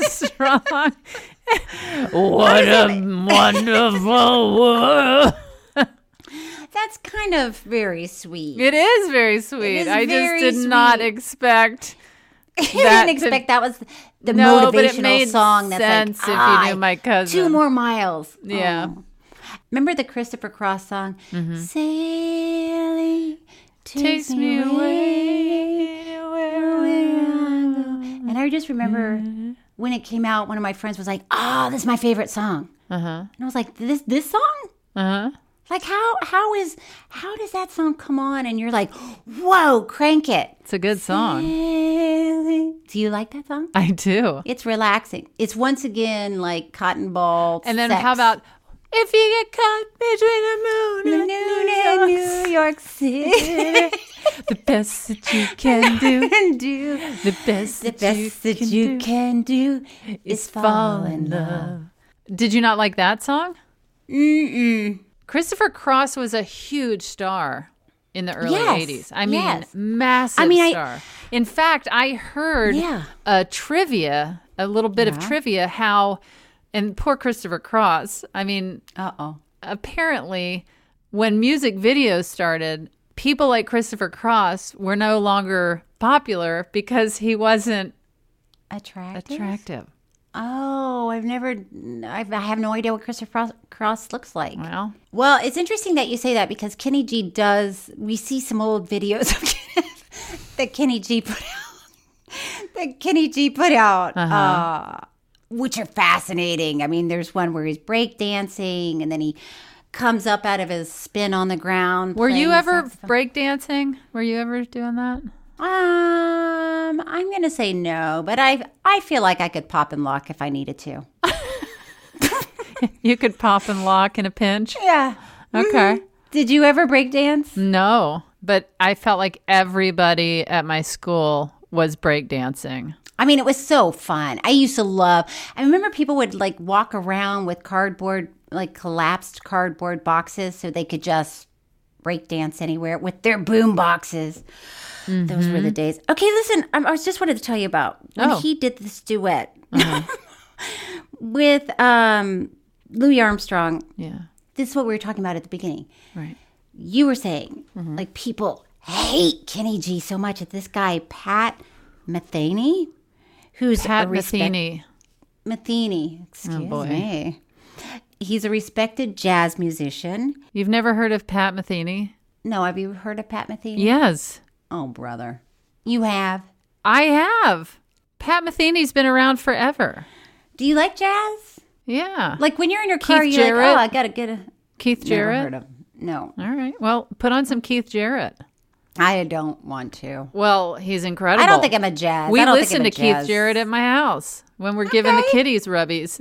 What a wonderful world." That's kind of very sweet. It is very sweet. I just did not expect. You didn't expect that was the motivational but it made song. That's sense like, if you knew my cousin. 2 more miles. Yeah. Oh. Remember the Christopher Cross song? Sailing takes me away to where I go. And I just remember when it came out, one of my friends was like, "Oh, this is my favorite song." And I was like, "This song?" Like how does that song come on and you're like, "Whoa, crank it." It's a good song. Do you like that song? I do. It's relaxing. It's once again like cotton ball. And then sex. how about if you get caught between the moon and New York City? The best that you can do. The best that you can do is fall in love. Did you not like that song? Mm-mm. Christopher Cross was a huge star in the early 80s. I mean, massive star. In fact, I heard a little bit of trivia, how, and poor Christopher Cross, I mean, apparently when music videos started, people like Christopher Cross were no longer popular because he wasn't attractive. Oh, I have no idea what Christopher Cross looks like. Well, it's interesting that you say that because Kenny G we see some old videos of that Kenny G put out, which are fascinating. I mean, there's one where he's breakdancing and then he comes up out of his spin on the ground. Were you ever breakdancing? Were you ever doing that? I'm going to say no, but I feel like I could pop and lock if I needed to. You could pop and lock in a pinch? Yeah. Okay. Did you ever break dance? No, but I felt like everybody at my school was breakdancing. I mean, it was so fun. I used to love. I remember people would like walk around with cardboard, like collapsed cardboard boxes, so they could just break dance anywhere with their boom boxes. Mm-hmm. Those were the days. Okay, listen, I just wanted to tell you about when he did this duet with Louis Armstrong. Yeah. This is what we were talking about at the beginning. Right. You were saying, like, people hate Kenny G so much that this guy, Pat Metheny, who's Pat Metheny. Metheny, excuse me. He's a respected jazz musician. You've never heard of Pat Metheny? No, have you heard of Pat Metheny? Yes. Oh, brother. You have? I have. Pat Metheny's been around forever. Do you like jazz? Yeah. Like when you're in your car, Keith you're Jarrett? like, oh, I got to get a... Keith Jarrett? Never heard of him. No. All right. Well, put on some Keith Jarrett. I don't want to. Well, he's incredible. I don't think I'm a jazz. We I don't listen to think I'm a jazz. Keith Jarrett at my house when we're giving the kiddies rubbies.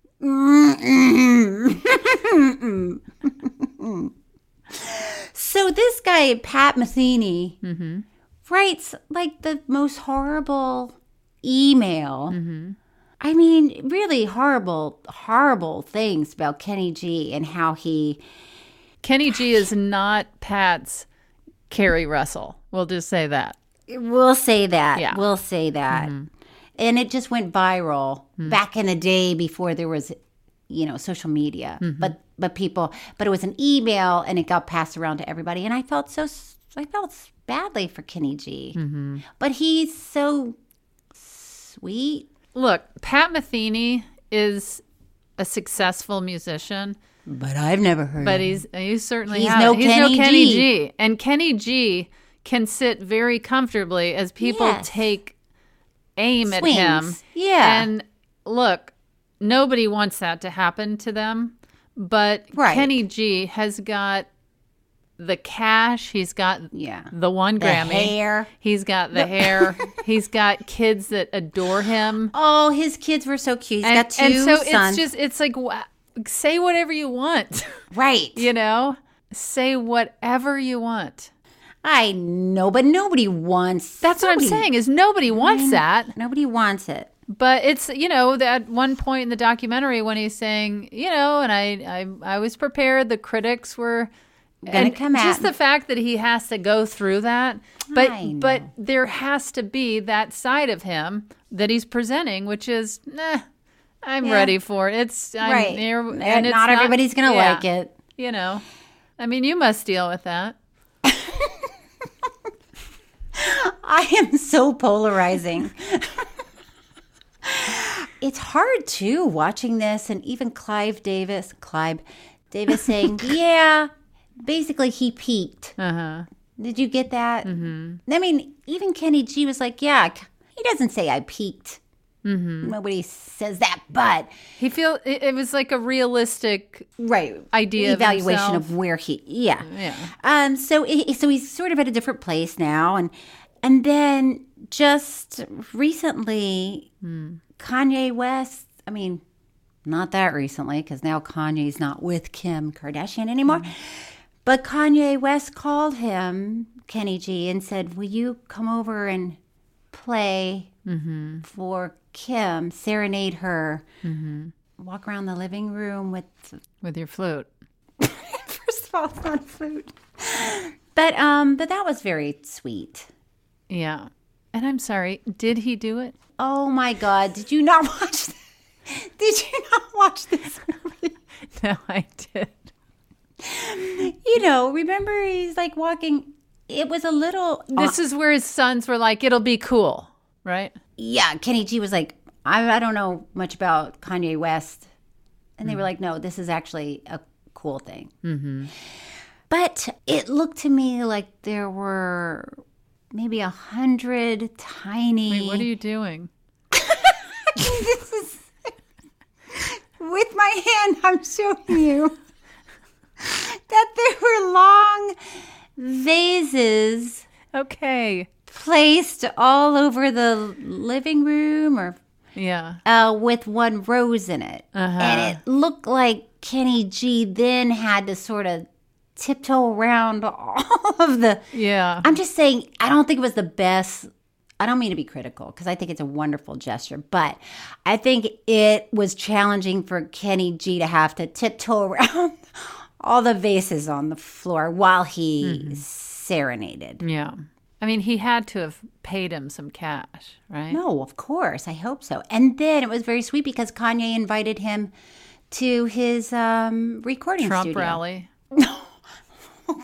So this guy, Pat Metheny, writes like the most horrible email. I mean, really horrible, horrible things about Kenny G and how he... Kenny G is not Pat's Carrie Russell. We'll just say that. We'll say that. Yeah. We'll say that. And it just went viral back in the day before there was, social media. But it was an email and it got passed around to everybody. And I felt badly for Kenny G. But he's so sweet. Look, Pat Metheny is a successful musician. But I've never heard but of him. He's certainly He's haven't. no He's Kenny no Kenny G. G. And Kenny G can sit very comfortably as people take aim at him. Swings. Yeah. And look, nobody wants that to happen to them. But Kenny G has got the cash. He's got the one Grammy. Hair. He's got the hair. He's got kids that adore him. Oh, his kids were so cute. He's got two and so sons. it's like, say whatever you want. Right. Say whatever you want. I know, but nobody wants. That's what I'm saying is nobody wants that. Nobody wants it. But it's, at one point in the documentary when he's saying, and I was prepared. The critics were going to come at just the fact that he has to go through that. But there has to be that side of him that he's presenting, which is, I'm ready for it. Right. And not everybody's going to like it. I mean, you must deal with that. I am so polarizing. It's hard, too, watching this. And even Clive Davis saying, basically he peaked. Did you get that? I mean, even Kenny G was like, he doesn't say I peaked. Nobody says that, but it was like a realistic idea evaluation of where he so he's sort of at a different place now, and then just recently Kanye West, I mean, not that recently because now Kanye's not with Kim Kardashian anymore, but Kanye West called him, Kenny G, and said, will you come over and play for Kim, serenade her, walk around the living room with your flute. First of all, it's not a flute, but that was very sweet. Yeah, and I'm sorry, did he do it? Oh my God, did you not watch? Did you not watch this movie? No, I did. Remember he's like walking. It was a little. This is where his sons were like, "It'll be cool." Right? Yeah, Kenny G was like, I don't know much about Kanye West. And they were like, no, this is actually a cool thing. But it looked to me like there were maybe 100 tiny... Wait, what are you doing? This is... With my hand, I'm showing you that there were long vases. Okay. Placed all over the living room with one rose in it. And it looked like Kenny G then had to sort of tiptoe around all of the... Yeah. I'm just saying, I don't think it was the best. I don't mean to be critical because I think it's a wonderful gesture, but I think it was challenging for Kenny G to have to tiptoe around all the vases on the floor while he serenaded. Yeah. I mean, he had to have paid him some cash, right? No, of course. I hope so. And then it was very sweet because Kanye invited him to his recording Trump studio. rally. Oh,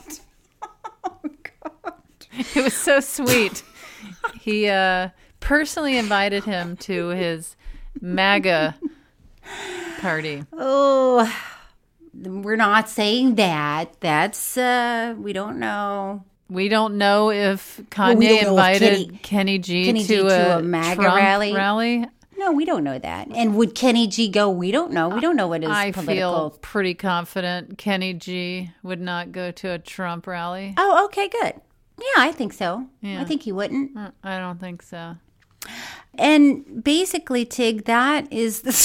God. It was so sweet. He personally invited him to his MAGA party. Oh, we're not saying that. That's, we don't know. We don't know if Kanye invited Kenny G to a MAGA Trump rally. No, we don't know that. And would Kenny G go? We don't know. We don't know what his political... I feel pretty confident Kenny G would not go to a Trump rally. Oh, okay, good. Yeah, I think so. Yeah. I think he wouldn't. I don't think so. And basically, Tig, that is the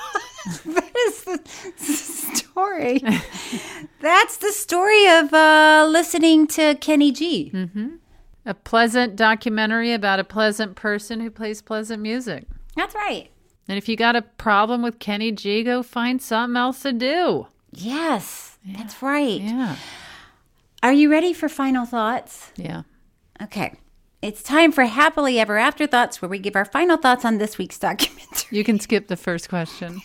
story. That's the story of listening to Kenny G. Mm-hmm. A pleasant documentary about a pleasant person who plays pleasant music. That's right. And if you got a problem with Kenny G, go find something else to do. Yes, that's right. Yeah. Are you ready for final thoughts? Yeah. Okay. It's time for Happily Ever After Thoughts, where we give our final thoughts on this week's documentary. You can skip the first question.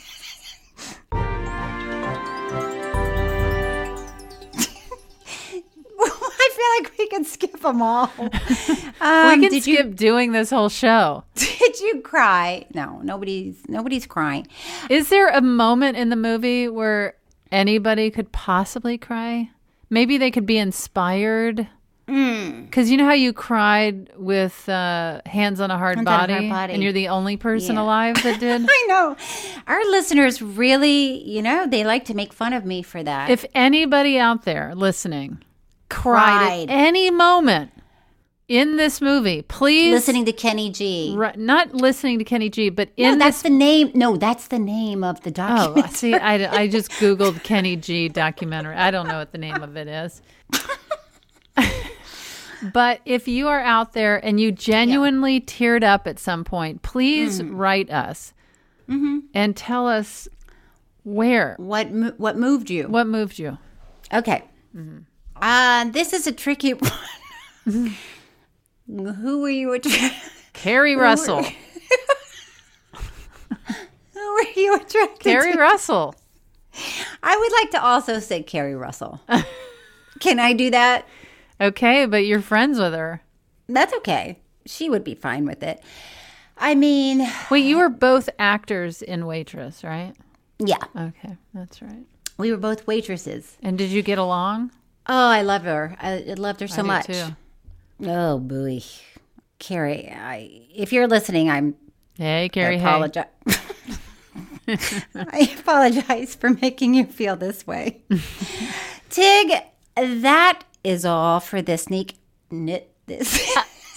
I feel like we can skip them all. We can skip doing this whole show. Did you cry? No, nobody's crying. Is there a moment in the movie where anybody could possibly cry? Maybe they could be inspired. Because you know how you cried with Hands on a Hard Body, and you're the only person alive that did? I know. Our listeners really, they like to make fun of me for that. If anybody out there listening cried at any moment in this movie, please... Listening to Kenny G. Not listening to Kenny G, but in that's the name. No, that's the name of the documentary. Oh, see, I just Googled Kenny G documentary. I don't know what the name of it is. But if you are out there and you genuinely teared up at some point, please write us and tell us where. What moved you? What moved you? Okay. This is a tricky one. Who were you attracted to? Carrie Russell. Who were you attracted to? Carrie Russell. I would like to also say Carrie Russell. Can I do that? Okay, but you're friends with her. That's okay. She would be fine with it. I mean... Wait, you were both actors in Waitress, right? Yeah. Okay, that's right. We were both waitresses. And did you get along? Oh, I love her. I loved her so much. Too. Oh, boy. Carrie, if you're listening, Hey, Carrie, I apologize. I apologize for making you feel this way. Tig, that is all for this sneak. This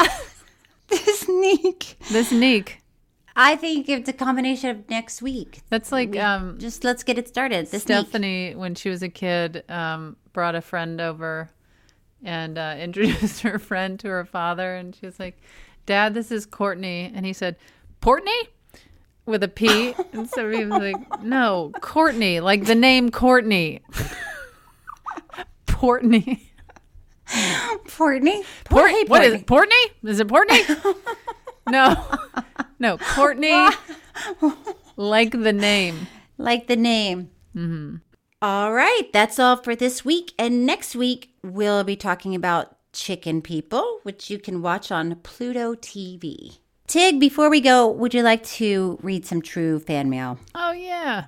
sneak. I think it's a combination of next week. That's like just let's get it started. Stephanie, when she was a kid, brought a friend over and introduced her friend to her father, and she was like, "Dad, this is Courtney," and he said, "Portney?" with a P, and so he was like, "No, Courtney, like the name Courtney." Portney. Portney? Hey, what is it? Portney? Is it Portney? No, Courtney. Like the name. Like the name. Mm-hmm. All right, that's all for this week. And next week, we'll be talking about Chicken People, which you can watch on Pluto TV. Tig, before we go, would you like to read some true fan mail? Oh, yeah.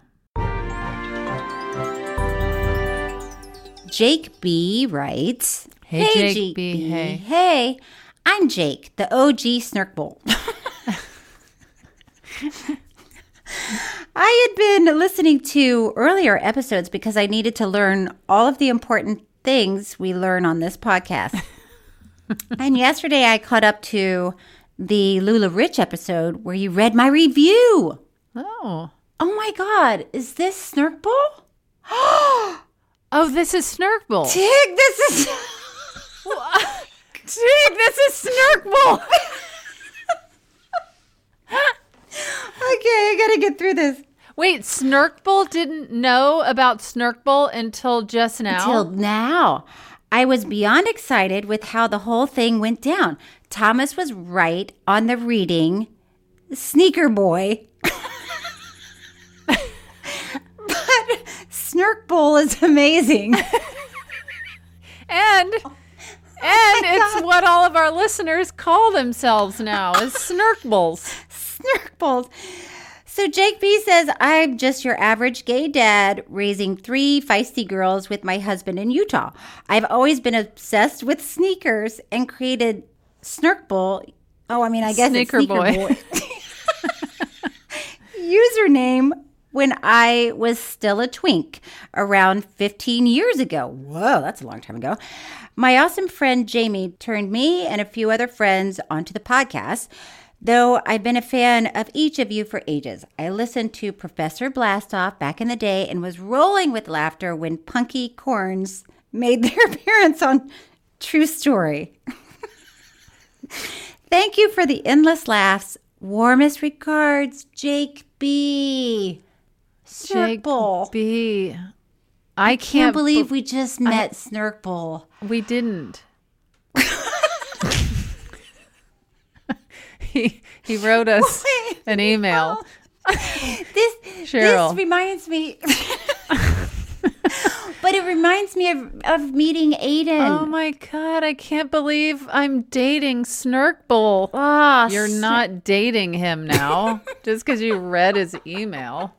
Jake B. writes, Hey, Jake B. Hey. Hey, I'm Jake, the OG Snurkbolt. I had been listening to earlier episodes because I needed to learn all of the important things we learn on this podcast. And yesterday I caught up to the Lula Rich episode where you read my review. Oh. Oh my God. Is this Snurkball? Oh, this is Snurkbull. Tig, this is... Tig, this is Snurkbull. Okay, I gotta get through this. Wait, Snurkbull didn't know about Snurkbull until just now? Until now. I was beyond excited with how the whole thing went down. Thomas was right on the reading. Sneaker Boy. But Snurkbull is amazing. And it's what all of our listeners call themselves now, is Snurkbulls. Snurkbulls. So Jake B says, I'm just your average gay dad raising 3 feisty girls with my husband in Utah. I've always been obsessed with sneakers and created Snurkbull. Oh, I mean, I guess Sneaker it's Sneaker Boy. Username when I was still a twink around 15 years ago. Whoa, that's a long time ago. My awesome friend Jamie turned me and a few other friends onto the podcast. Though I've been a fan of each of you for ages. I listened to Professor Blastoff back in the day and was rolling with laughter when Punky Corns made their appearance on True Story. Thank you for the endless laughs. Warmest regards, Jake B. Snurkbull. Jake B. I can't believe we just met Snurkbull. We didn't. He wrote us an email. This reminds me. But it reminds me of meeting Aiden. Oh my God, I can't believe I'm dating Snurkbull. Oh, You're not dating him now just because you read his email.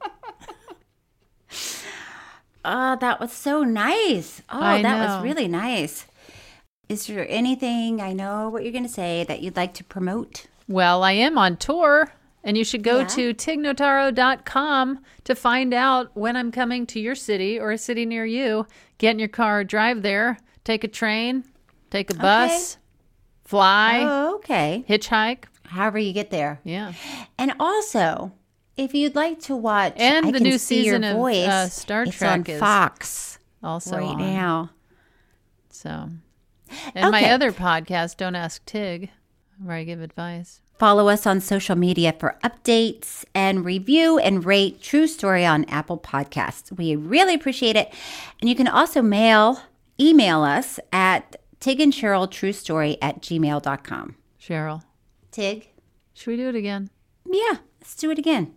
Oh, that was so nice. Oh, that was really nice. Is there anything, I know what you're going to say, that you'd like to promote? Well, I am on tour, and you should go to tignotaro.com to find out when I'm coming to your city or a city near you. Get in your car, drive there, take a train, take a bus, fly, hitchhike. However you get there. Yeah. And also, if you'd like to watch and the new season of Star it's Trek on Fox also right on. now. So, and my other podcast, Don't Ask Tig, where I give advice. Follow us on social media for updates and review and rate True Story on Apple Podcasts. We really appreciate it. And you can also email us at tigandcheryltruestory@gmail.com. Cheryl. Tig. Should we do it again? Yeah, let's do it again.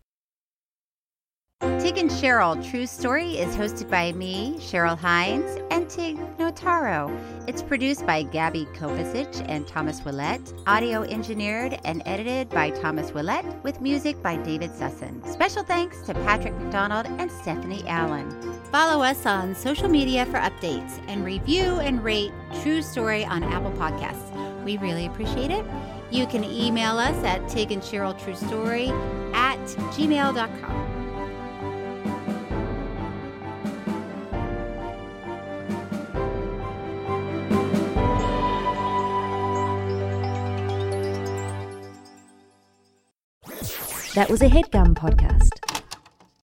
Tig and Cheryl True Story is hosted by me, Cheryl Hines, and Tig Notaro. It's produced by Gabby Kovacic and Thomas Willett, audio engineered and edited by Thomas Willett, with music by David Sussin. Special thanks to Patrick McDonald and Stephanie Allen. Follow us on social media for updates and review and rate True Story on Apple Podcasts. We really appreciate it. You can email us at tigandcheryltruestory@gmail.com. That was a HeadGum podcast.